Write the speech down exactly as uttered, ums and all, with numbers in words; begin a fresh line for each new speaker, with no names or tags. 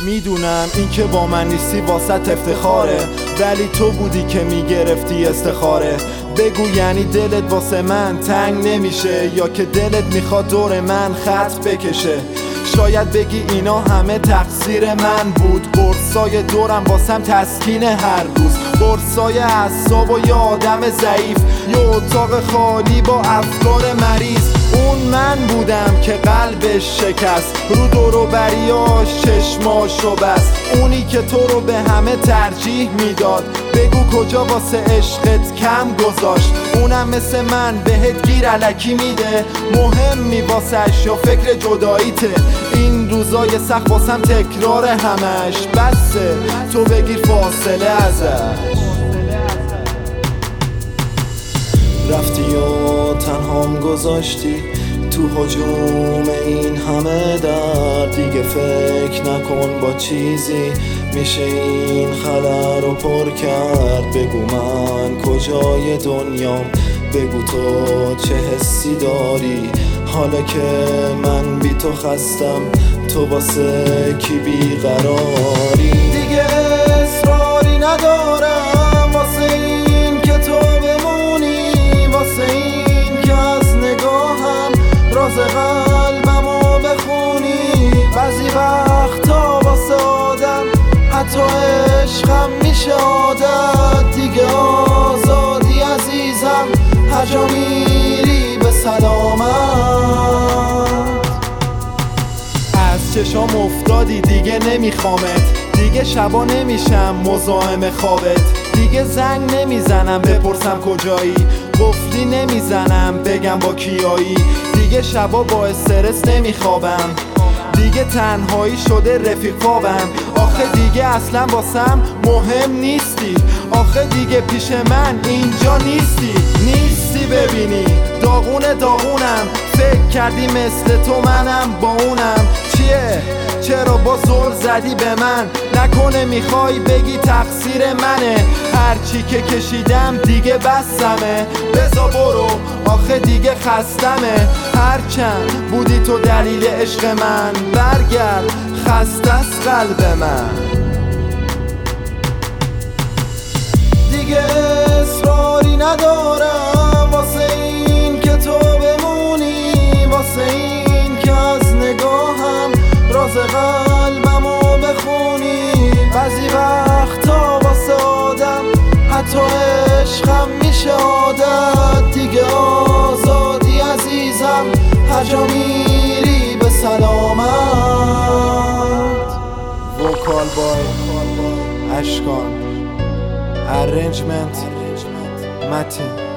میدونم این که با من نیستی واسط افتخاره، ولی تو بودی که میگرفتی استخاره. بگو یعنی دلت واسه من تنگ نمیشه، یا که دلت میخواد دور من خط بکشه؟ شاید بگی اینا همه تقصیر من بود، قرصای دورم واسم تسکین هر روز، قرصای اعصاب و یه آدم ضعیف، یه اتاق خالی با افکار مریض. اون من بودم که قلبش شکست، رو دور و بریاش چشماشو بست، اونی که تو رو به همه ترجیح میداد. بگو کجا واسه عشقت کم گذاشت؟ اونم مثل من بهت گیر الکی میده، مهمی واسش یا فکر جداییته؟ این روزای سخت واسم تکرار همش، بسه تو بگیر فاصله ازش. رفتی و تنهام گذاشتی تو هجوم این همه درد، دیگه فکر نکن با چیزی میشه این خلا رو پر کرد. بگو من کجای دنیام، بگو تو چه حسی داری، حالا که من بی تو خستم، تو واسه کی بیقراری؟ دیگه اصراری ندارم واسه این که تو بمونی، واسه این که از نگاهم راز قلبمو بخونی. بعضی وقتا واسه آدم حتی عشقم میشه عادت، دیگه آزادی عزیزم هر جا میری به سلامت. از چشام افتادی دیگه نمیخوامت، دیگه شبا نمیشم مزاحم خوابت، دیگه زنگ نمیزنم بپرسم کجایی، قفلی نمیزنم بگم با کیایی، دیگه شبا با استرس نمیخوابم، دیگه تنهایی شده رفیق خوابم. آخه دیگه اصلا واسم مهم نیستی، آخه دیگه پیش من اینجا نیستی. نیستی ببینی داغونه داغونم، فکر کردی مثل تو منم با اونم. چیه؟ چرا با زور زدی به من؟ نکنه میخوای بگی تقصیر منه؟ هرچی که کشیدم دیگه بسمه، بزا برو آخه دیگه خستمه. هرچند بودی تو دلیل عشق من، برگرد خسته از قلب من. دیگه اصراری ندارم واسه این که تو بمونی، واسه این که از نگاهم راز قلبمو بخونی. بعضی وقتا واسه آدم حتی عشقم میشه عادت، دیگه آزادی عزیزم هر جا میری به سلامت. وکال بای اشکان، ارنجمنت متین.